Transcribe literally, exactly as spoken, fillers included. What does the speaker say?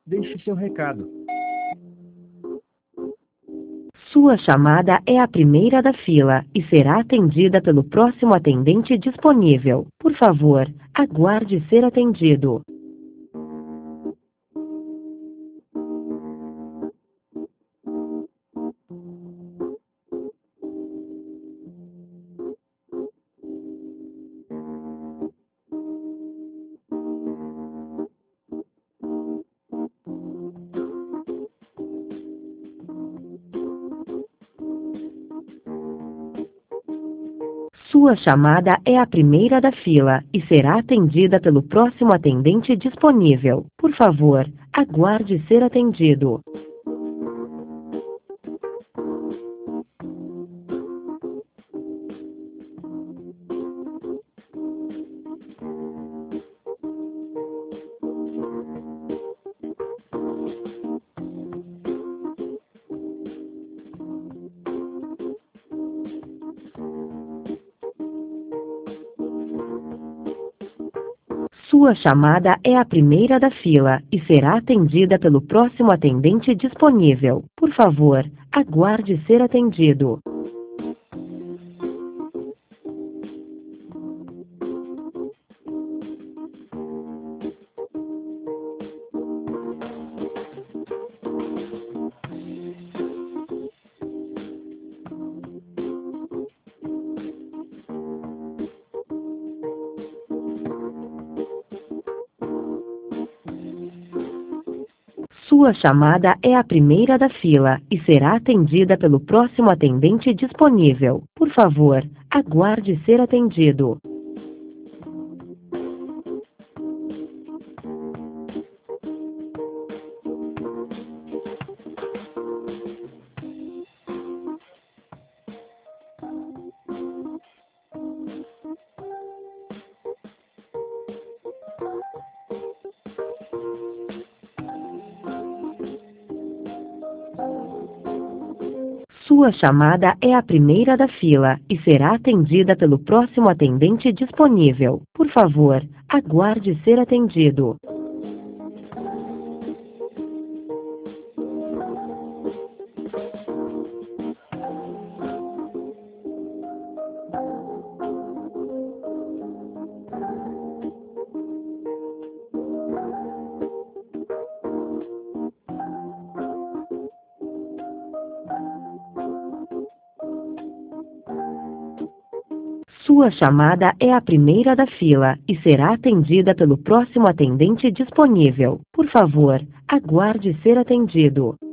Deixe seu recado. Sua chamada é a primeira da fila e será atendida pelo próximo atendente disponível. Por favor, aguarde ser atendido. Sua chamada é a primeira da fila e será atendida pelo próximo atendente disponível. Por favor, aguarde ser atendido. Sua chamada é a primeira da fila e será atendida pelo próximo atendente disponível. Por favor, aguarde ser atendido. Sua chamada é a primeira da fila e será atendida pelo próximo atendente disponível. Por favor, aguarde ser atendido. Sua chamada é a primeira da fila e será atendida pelo próximo atendente disponível. Por favor, aguarde ser atendido. Sua chamada é a primeira da fila e será atendida pelo próximo atendente disponível. Por favor, aguarde ser atendido.